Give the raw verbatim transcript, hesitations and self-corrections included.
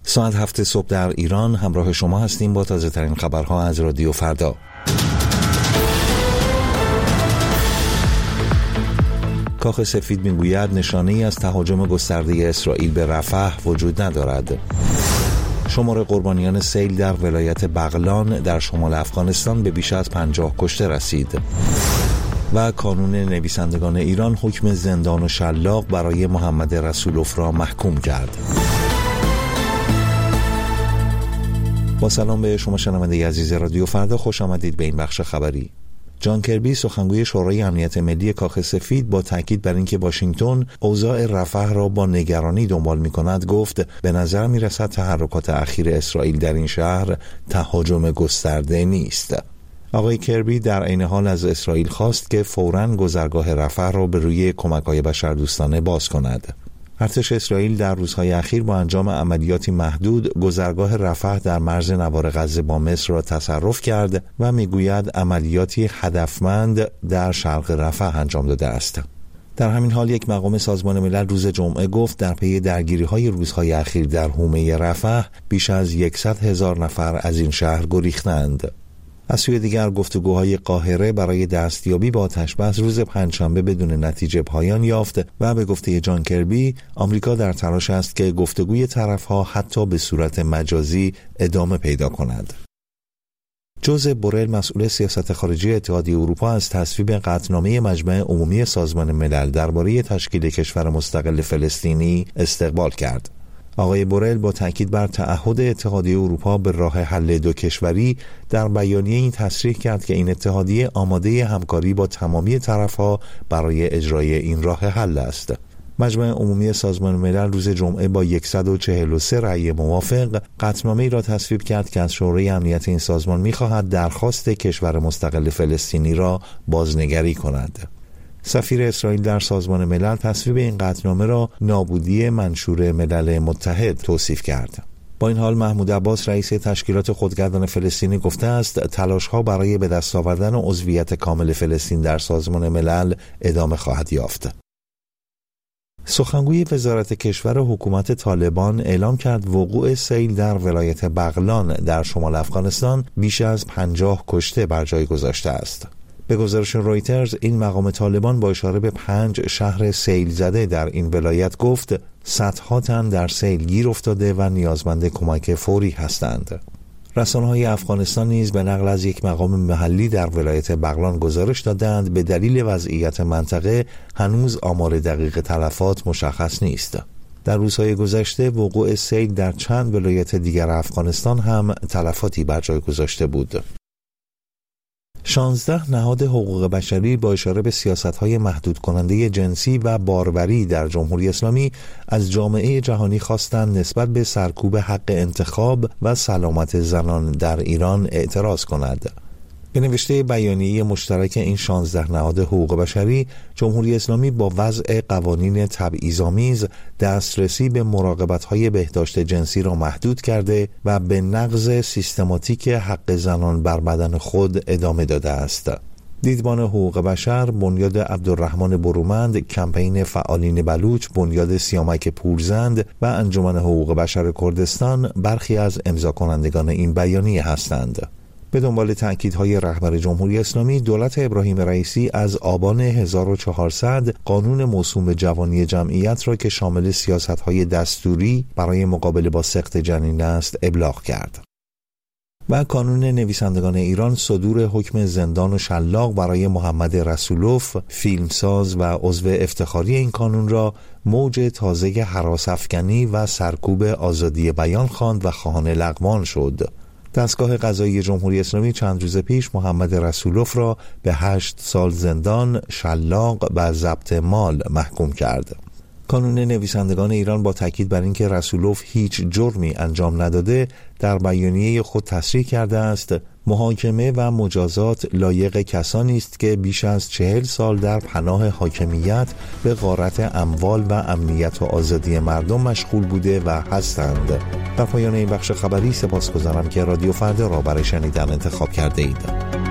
ساعت هفت صبح در ایران همراه شما هستیم با تازه ترین خبرها از رادیو فردا. کاخ سفید میگوید نشانه‌ای از تهاجم گسترده اسرائیل به رفح وجود ندارد. شمار قربانیان سیل در ولایت بغلان در شمال افغانستان به بیش از پنجاه کشته رسید. و کانون نویسندگان ایران حکم زندان و شلاق برای محمد رسولوف را محکوم کرد. با سلام به شما شنونده عزیز رادیو فردا، خوش آمدید به این بخش خبری. جان کربی سخنگوی شورای امنیت ملی کاخ سفید با تاکید بر اینکه واشنگتن اوضاع رفح را با نگرانی دنبال می‌کند گفت به نظر می‌رسد تحرکات اخیر اسرائیل در این شهر تهاجم گسترده نیست. آقای کربی در عین حال از اسرائیل خواست که فوراً گذرگاه رفح را به روی کمک‌های بشردوستانه باز کند. ارتش اسرائیل در روزهای اخیر با انجام عملیاتی محدود گذرگاه رفح در مرز نوار غزه با مصر را تصرف کرد و میگوید عملیاتی هدفمند در شرق رفح انجام داده است. در همین حال یک مقام سازمان ملل روز جمعه گفت در پی درگیری‌های روزهای اخیر در حومه رفح بیش از صد هزار نفر از این شهر گریختند. از سوی دیگر گفتگوهای قاهره برای دستیابی با آتش‌بس روز پنجشنبه بدون نتیجه پایان یافت و به گفته جان کربی آمریکا در تلاش است که گفتگوی طرف‌ها حتی به صورت مجازی ادامه پیدا کند. جوزپ بورل مسئول سیاست خارجی اتحادیه اروپا از تصویب قطعنامه مجمع عمومی سازمان ملل درباره تشکیل کشور مستقل فلسطینی استقبال کرد. آقای بورل با تاکید بر تعهد اتحادیه اروپا به راه حل دو کشوری در بیانیه این تصریح کرد که این اتحادیه آماده همکاری با تمامی طرف‌ها برای اجرای این راه حل است. مجمع عمومی سازمان ملل روز جمعه با صد و چهل و سه رأی موافق قطعنامه‌ای را تصویب کرد که از شورای امنیت این سازمان می‌خواهد درخواست کشور مستقل فلسطینی را بازنگری کند. سفیر اسرائیل در سازمان ملل تصویب این قطعنامه را نابودی منشور ملل متحد توصیف کرد. با این حال محمود عباس رئیس تشکیلات خودگردان فلسطینی گفته است تلاش‌ها برای به دست آوردن عضویت کامل فلسطین در سازمان ملل ادامه خواهد یافت. سخنگوی وزارت کشور حکومت طالبان اعلام کرد وقوع سیل در ولایت بغلان در شمال افغانستان بیش از پنجاه کشته بر جای گذاشته است. به گزارش رویترز این مقام طالبان با اشاره به پنج شهر سیل زده در این ولایت گفت صدها تن در سیل گیر افتاده و نیازمند کمک فوری هستند. رسانه‌های افغانستان نیز به نقل از یک مقام محلی در ولایت بغلان گزارش دادند به دلیل وضعیت منطقه هنوز آمار دقیق تلفات مشخص نیست. در روزهای گذشته وقوع سیل در چند ولایت دیگر افغانستان هم تلفاتی بر جای گذاشته بود. شانزده نهاد حقوق بشری با اشاره به سیاست‌های محدود کننده جنسی و باروری در جمهوری اسلامی از جامعه جهانی خواستند نسبت به سرکوب حق انتخاب و سلامت زنان در ایران اعتراض کند. به نوشته بیانیه مشترک این شانزده نهاد حقوق بشری، جمهوری اسلامی با وضع قوانین تبعیض‌آمیز دسترسی به مراقبت‌های بهداشت جنسی را محدود کرده و به نقض سیستماتیک حق زنان بر بدن خود ادامه داده است. دیدبان حقوق بشر، بنیاد عبدالرحمن برومند، کمپین فعالین بلوچ، بنیاد سیامک پورزند و انجمن حقوق بشر کردستان برخی از امضا کنندگان این بیانیه هستند. به دنبال تأکیدهای رهبر جمهوری اسلامی، دولت ابراهیم رئیسی از آبان هزار و چهارصد قانون موسوم به جوانی جمعیت را که شامل سیاست‌های دستوری برای مقابله با سقط جنین است ابلاغ کرد. و کانون نویسندگان ایران صدور حکم زندان و شلاق برای محمد رسولوف، فیلمساز و عضو افتخاری این کانون را موج تازه هراس‌افکنی و سرکوب آزادی بیان خواند و خواهان لغوان شد. دستگاه قضایی جمهوری اسلامی چند روز پیش محمد رسولوف را به هشت سال زندان، شلاق و ضبط مال محکوم کرد. کانون نویسندگان ایران با تاکید بر اینکه رسولوف هیچ جرمی انجام نداده در بیانیه خود تصریح کرده است محاکمه و مجازات لایق کسانی است که بیش از چهل سال در پناه حاکمیت به غارت اموال و امنیت و آزادی مردم مشغول بوده و هستند. در پایان این بخش خبری سپاسگزارم که رادیو فردا را برای شنیدن انتخاب کرده اید.